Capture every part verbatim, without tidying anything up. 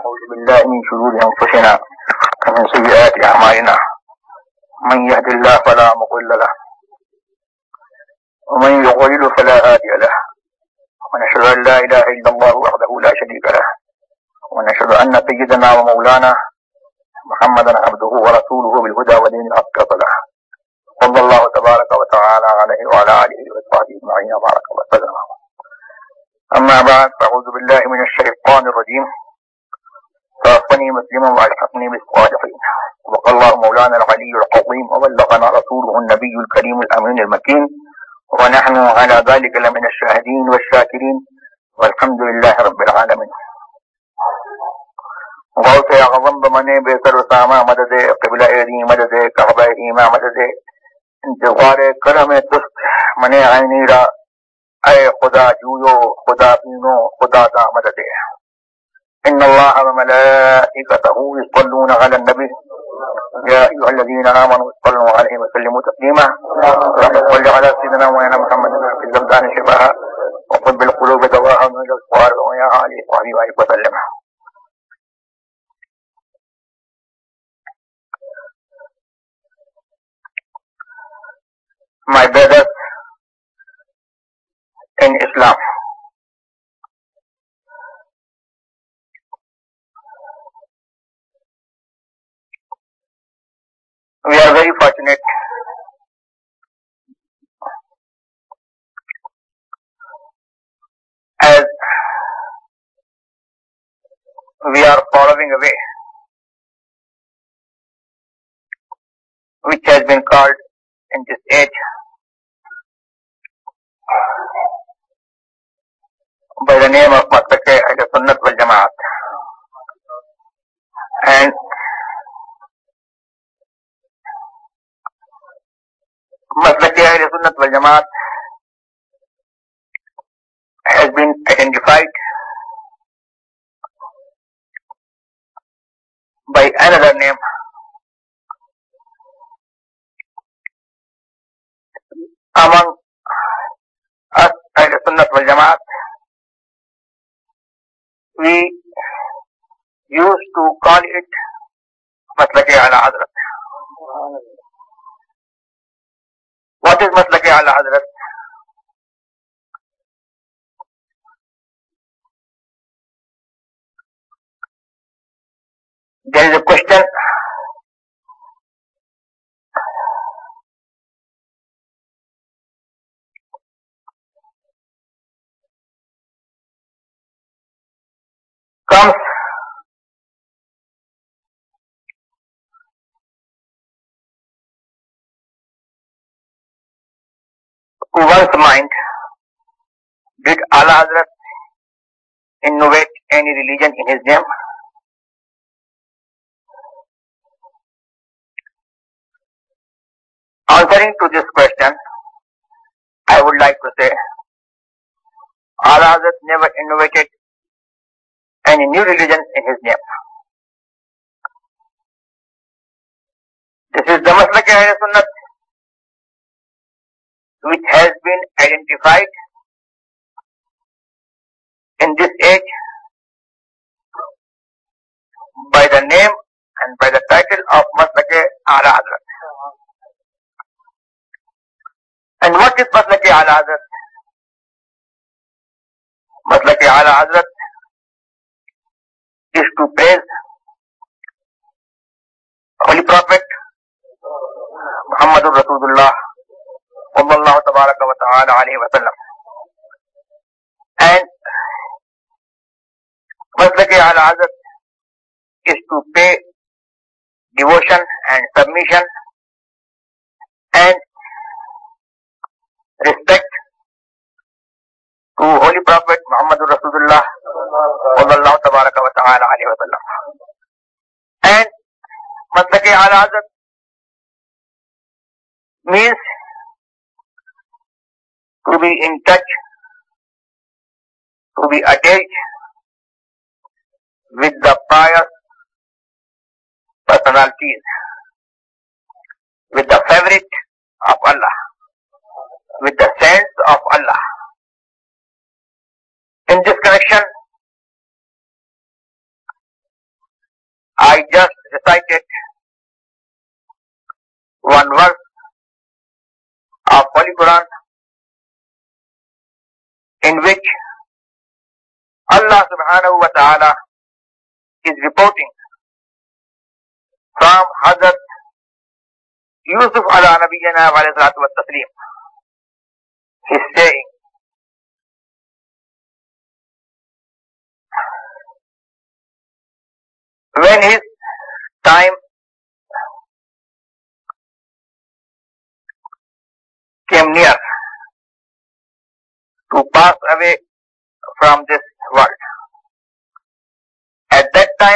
ونعوذ بالله من شرور أنفسنا ومن سيئات أعمالنا من يهد الله فلا مضل له ومن يضلل فلا هادي له ونشهد أن لا إله إلا الله وحده لا شريك له ونشهد أن سيدنا ومولانا محمدا عبده ورسوله بالهدى ودين الحق له صلى الله تبارك وتعالى عليه وعلى آله وصحبه أجمعين بارك وسلم. أما بعد فأعوذ بالله من الشيطان الرجيم توفني مسلما وألحقني بالصالحين. وقال الله مولانا العلي العظيم وبلغنا رسوله النبي الكريم الأمين المكين ونحن على ذلك لمن الشاهدين والشاكرين والحمد لله رب العالمين. غوث اعظم بمنے بہتر اسامہ مدد قبلہ ایدی مدد کعبہ ایما مدد انتظار کرم تست منے عینی را اے خدا جویو خدا بینو خدا دا مدد. ان اللہ وملائکته يصلون على النبي يا ايها الذين امنوا صلوا عليه وسلموا تسليما. اللهم صل على سيدنا مولانا محمد في الابدان شفاء وطب القلوب دواء من الصوار ويا علي وعلي وسلم. My brothers in Islam, we are very fortunate as we are following a way which has been called in this age by the name of Maslak Ahl Sunnat wal Jamaat. And Maslak Ahl Sunnat wal Jamaat has been identified by another name, among us Ahl Sunnat wal Jamaat. We used to call it Maslak A'la Hazrat. What is Maslak A'la Hazrat? There is a question comes to one's mind: did A'la Hazrat innovate any religion in his name? Answering to this question, I would like to say A'la Hazrat never innovated any new religion in his name. This is the Maslak Ahl Sunnat which has been identified in this age by the name and by the title of Maslak A'la Hazrat. And what is Maslak A'la Hazrat? Maslak A'la Hazrat is to praise Holy Prophet Muhammadur Rasulullah sallallahu tabaraka wa ta'ala alayhi wa sallam. And Maslak A'la Hazrat is to pay devotion and submission and respect to Holy Prophet Muhammadur Rasulullah sallallahu tabaraka wa ta'ala alayhi wa sallam. And Maslak A'la Hazrat means to be in touch, to be attached with the pious personalities, with the favorite of Allah, with the saints of Allah. In this connection, I just recited one verse of Holy Quran in which Allah subhanahu wa ta'ala is reporting from Hazrat Yusuf ala nabiyyina wa alayhi salatu wa taslim. He is saying, when his time came near to pass away from this world, at that time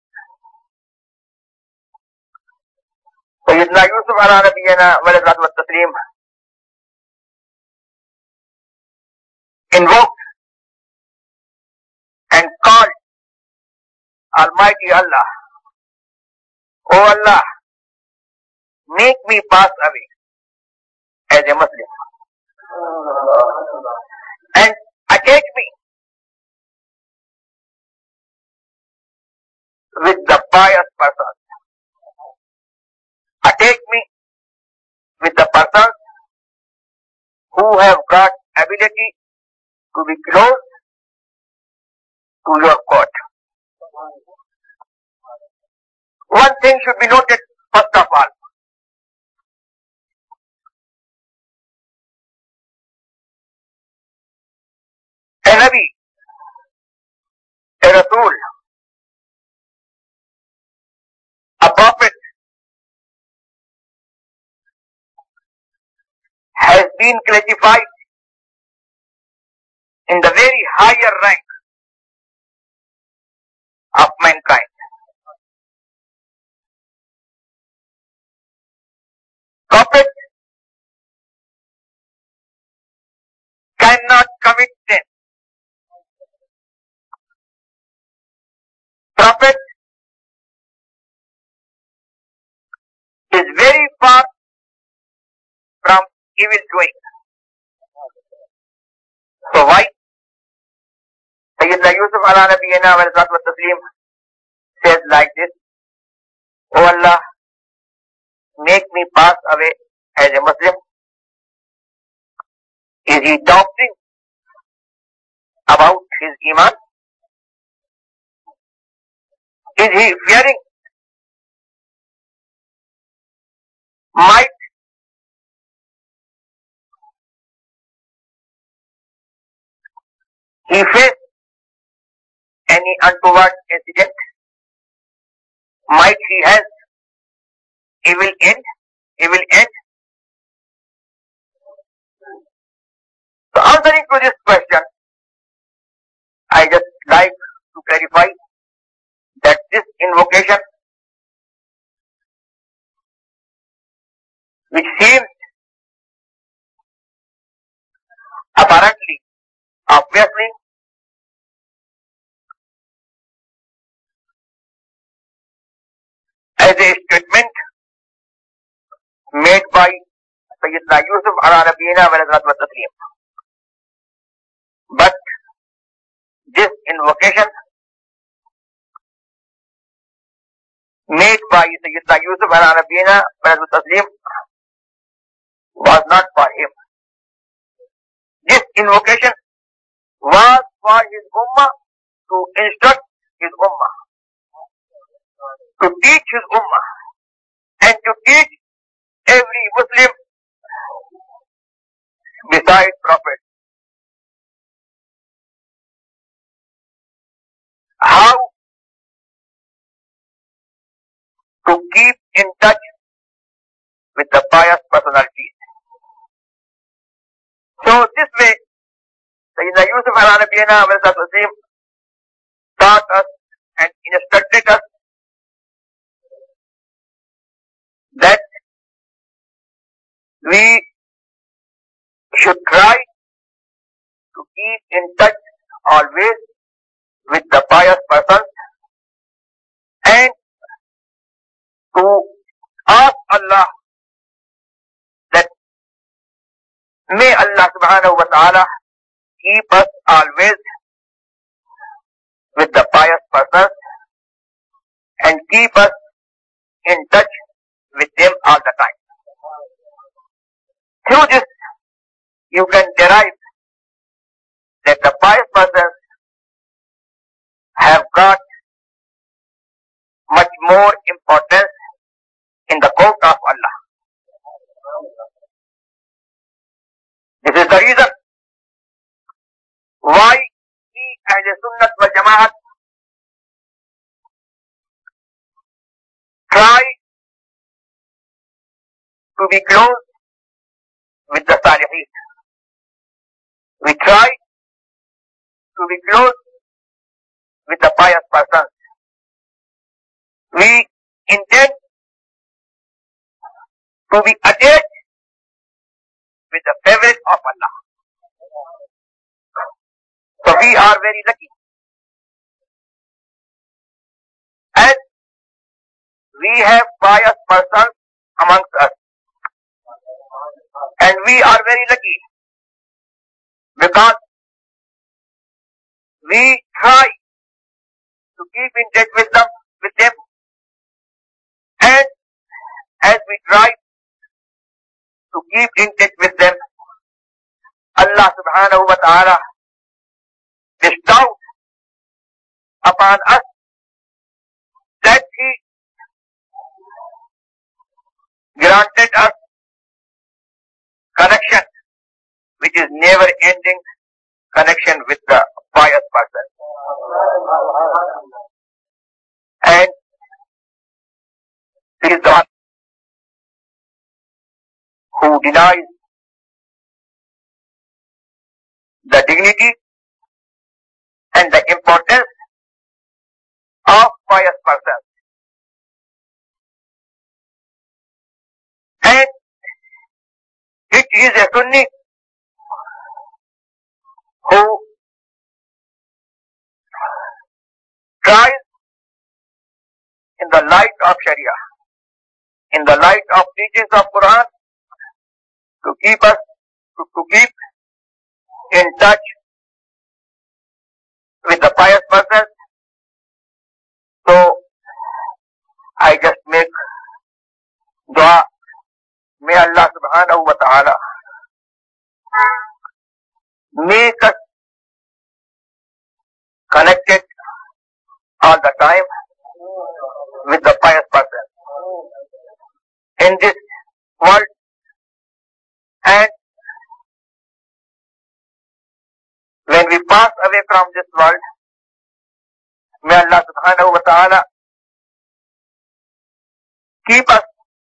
Sayyidina Yusuf ala nabiyyina wa alayhi salatu wa taslim invoked and called Almighty Allah, O Allah, make me pass away as a Muslim and attach me with the pious persons. Attach me with the persons who have got ability to be close to your court. One thing should be noted first of all. A Nabi, a Rasul, a Prophet has been classified in the very higher rank of mankind. Prophet cannot commit sin. Prophet is very far from evil doing. So why Sayyidina Yusuf ala nabiyyina wa alayhi salatu wa taslim says like this, O Allah, make me pass away as a Muslim? Is he doubting about his Iman? Is he fearing might he face any untoward incident? Might he has evil end? Evil end? So answering to this question, I just like to clarify that this invocation, which seems apparently, obviously, as a statement made by Sayyidina Yusuf ala nabiyyina wa alayhi salatu wa taslim. But this invocation made by Sayyidina Yusuf ala nabiyyina wa alayhi salatu wa taslim was not for him. This invocation was for his ummah, to instruct his ummah, to teach his ummah, and to teach every Muslim besides Prophet how to keep in touch with the pious personalities. So this way, Sayyidina Yusuf ala nabiyyina wa alayhi salatu wa taslim taught us and instructed us that we should try to keep in touch always with the pious persons and to ask Allah that may Allah subhanahu wa ta'ala keep us always with the pious persons and keep us in touch with them all the time. Through this, you can derive that the pious persons have got much more importance in the court of Allah. This is the reason why we as a Sunnat wal Jama'at try to be close with the Salihin. We try to be close with the pious persons. We intend to be attached with the favorite of Allah. So we are very lucky. And we have pious persons amongst us. And we are very lucky because we try to keep in touch with them, with them. And as we try to keep in touch with them, Allah subhanahu wa ta'ala bestowed upon us that He granted us connection, which is never ending connection with the pious person. And it is the one who denies the dignity and the importance of pious persons. And it is a Sunni who tries in the light of Sharia, in the light of teachings of Quran, to keep us, to, to keep in touch with the pious persons. So, I just make dua. May Allah subhanahu wa ta'ala make us connected all the time with the pious person in this world, and when we pass away from this world, may Allah subhanahu wa ta'ala keep us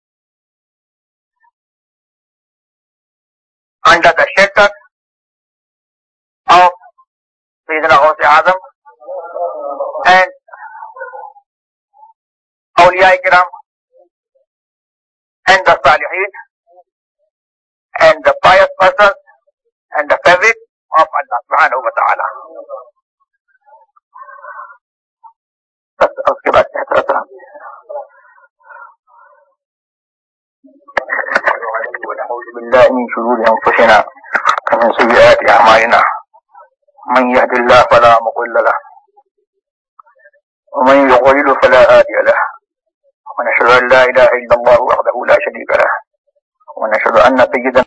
under the shelter of Sayyidina Ghaus Azam and Awliya Kiram and the Salihin and the pious persons and the favorite of Allah subhanahu wa ta'ala. उसके बाद कहता था ونعوذ بالله من شرور أنفسنا ومن سيئات أعمالنا من يهد الله فلا مضل له ومن يضلل فلا هادي له ونشهد أن لا إله إلا الله وحده لا شريك له ونشهد أن سيدنا